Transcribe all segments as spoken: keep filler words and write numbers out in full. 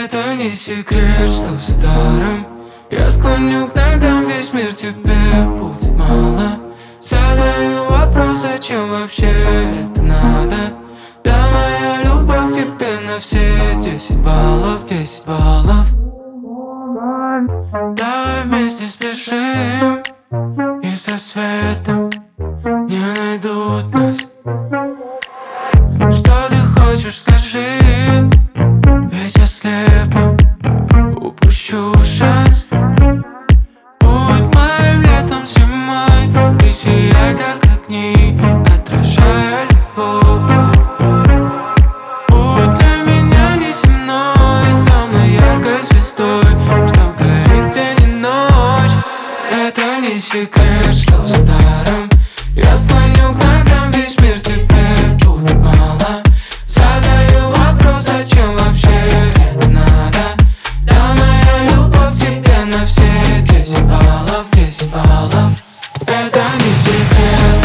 Это не секрет, что за даром я склоню к ногам весь мир, тебе будет мало. Задаю вопрос, зачем вообще это надо? Да, моя любовь к тебе на все десять баллов, десять баллов. Давай вместе спешим, и с рассветом не найдут нас. Что ты хочешь, скажи, ведь я слепо упущу шанс. Будь моим летом, зимой, ты сияй, как огни, отражая любовь. Будь для меня неземной, самой яркой звездой, что горит день и ночь. Это не секрет, что за даром я склоню к ногам весь мир, тебе будет мало. Задаю вопрос, зачем вообще это надо? Да, моя любовь к тебе на все десять баллов, десять баллов. Это не секрет.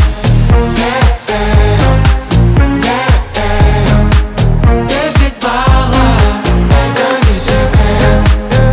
десять баллов. Это не секрет.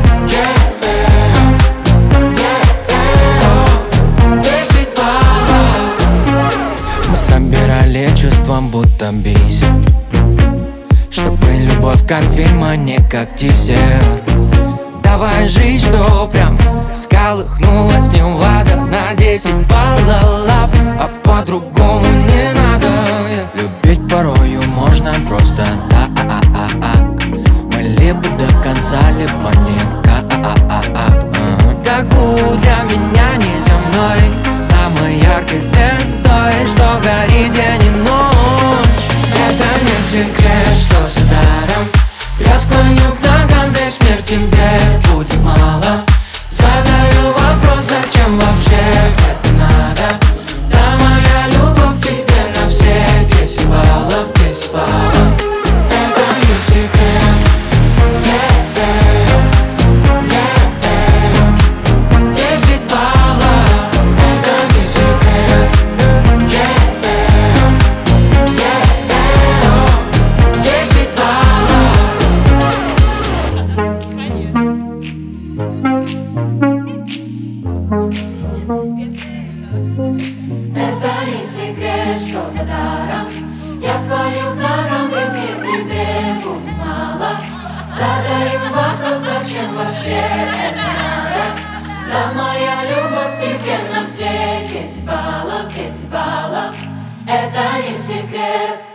десять баллов. Мы собирали чувством, будто бисер, чтобы любовь как фильм, а не как тизер. Давай жить, что прям всколыхнулась Невада на десять баллов, а по-другому не надо. Любить порою можно просто так. Мы либо до конца, либо никак. Так будь для меня неземной, самой яркой звездой, что горит день и ночь. Это не секрет, что за даром я склоню к ногам весь мир, тебе будет мало. Задаю вопрос, зачем вообще это надо? Да, моя любовь к тебе на все десять баллов, десять баллов. Это не секрет. десять баллов. Это не секрет. десять баллов. Это не секрет, что за даром я склоню к ногам весь мир, тебе будет мало. Задаю вопрос, зачем вообще это надо? Да, моя любовь к тебе на все десять баллов, десять баллов. Это не секрет.